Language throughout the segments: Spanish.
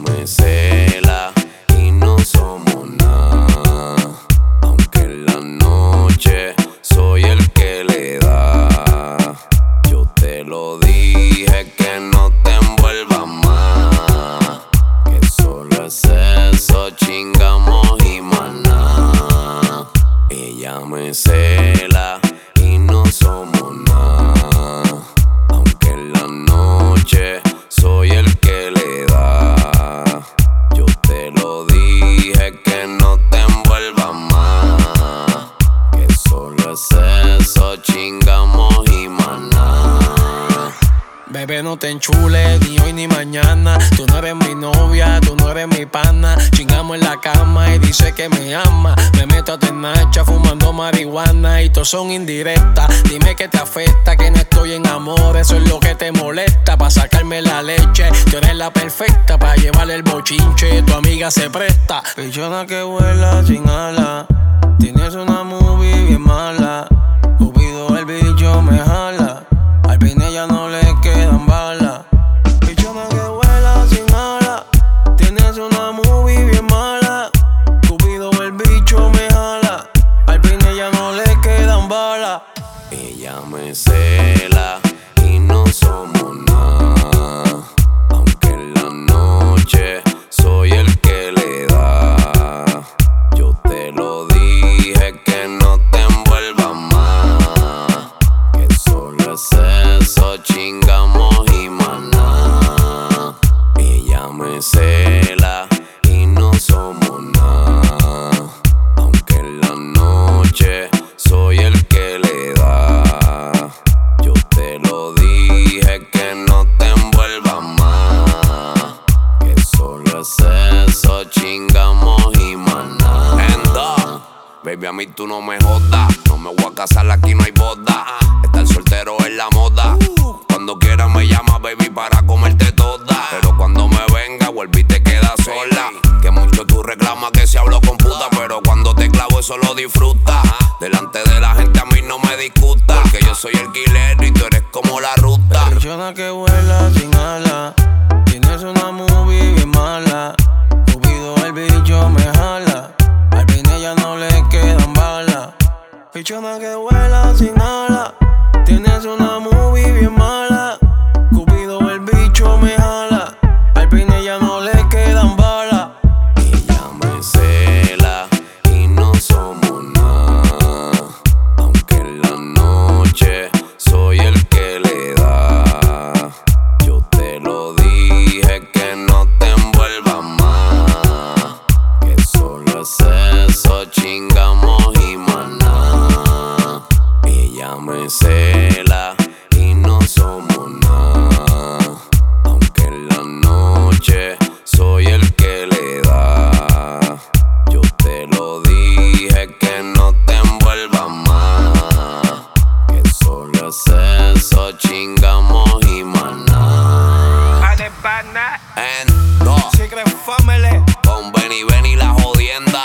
me cela y no somos nada. Aunque en la noche soy el que le da. Yo te lo dije que no te envuelvas más, que solo es eso, chingamos y más nada. Ella me cela y no somos nada. Aunque en la noche soy el que le da. Yo te lo dije que no te envuelvas más, que solo es eso, chingamos y más nada. Bebé, no te enchules, ni hoy ni mañana. Tú no eres mi novia, tú no eres mi pana. Chingamos en la cama y dice que me ama. Me meto a tenacha fumando marihuana y todos son indirectas. Dime que te afecta, que no estoy en amor. Eso es lo que te molesta, pa' sacarme la leche. Tú eres la perfecta, pa' llevarle el bochinche. Tu amiga se presta. Pichona que vuela sin ala. Tienes una movie bien mala. Cupido el bicho me jala. Al pine ya no le quedan balas. Pichona que vuela sin alas. Tienes una movie bien mala. Cupido el bicho me jala. Al pine ya no le quedan balas. Ella me cela y no somos nada. Aunque en la noche soy el que le da. Yo te lo dije que no te envuelvas más, que solo es eso, chingamos y más nada. Ella me cela y no somos nada. Aunque en la noche soy el que le da. Yo te lo dije que no te envuelvas más, que solo es eso, chingamos y más nada. Baby, a mí tú no me jodas. No me voy a casar, aquí no hay boda. Estar soltero es la moda. Cuando quieras me llama, baby, para comerte toda. Pero cuando me venga, vuelve y te quedas sola. Que mucho tú reclamas que se habló con puta, pero cuando te clavo eso lo disfrutas. Delante de la gente a mí no me discuta, porque yo soy el killer y tú eres como la ruta. Pichona que vuela sin ala. Tienes una movie bien mala. Cupido el bicho me jala. Al pine ya no le quedan balas. Pichona que vuela sin ala. Tienes una movie bien mala. Cupido el bicho me jala. Al pine ya no le quedan balas. Ella me cela y no somos nada. Aunque en la noche soy el que le da. Yo te lo dije que no te envuelvas más, que solo es eso, chingamos y más nada. Ella me cela y no somos nada. Aunque en la noche soy el que le da. Yo te lo dije que no te envuelvas más, que solo es eso, chingamos y más nada. En dos, Secret Family. con Benny la jodienda.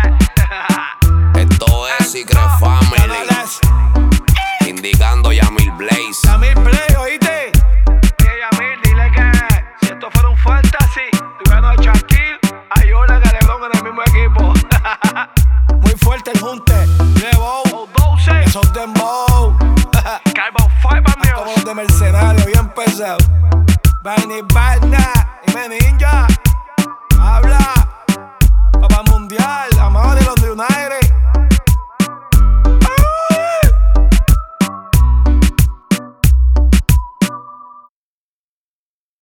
Esto es Secret Family, indicando Yamil Blaze. Yamil Play, ¿oíste? Yamil, dile que si esto fuera un fantasy, tuviera a Shaquille, a Yola, que LeBron en el mismo equipo. Muy fuerte el junte. Levo, O12, esos dembow. Carbon Fiber Como los Music. de mercenario, bien pesado. Benny Barna y Meninja.